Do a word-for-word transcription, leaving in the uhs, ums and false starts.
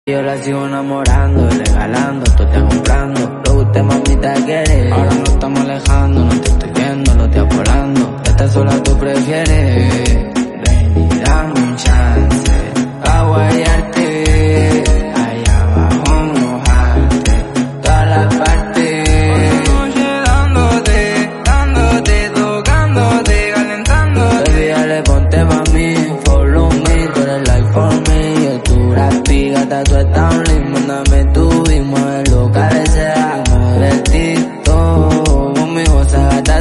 Yo la sigo enamorando, regalando, tú te comprando. Lo que usted mamita quiere. Ahora nos estamos alejando, no te estoy viendo, lo estoy apolando. Esta sola tú prefieres. Ven y dame un chance pa' guayarte. Allá abajo mojarte todas las partes. Una noche dándote, dándote, tocándote, calentándote. Baby, dale, ponte pa' mí, follow me, tú eres like for me. Yo tu gratis, gata, tú estás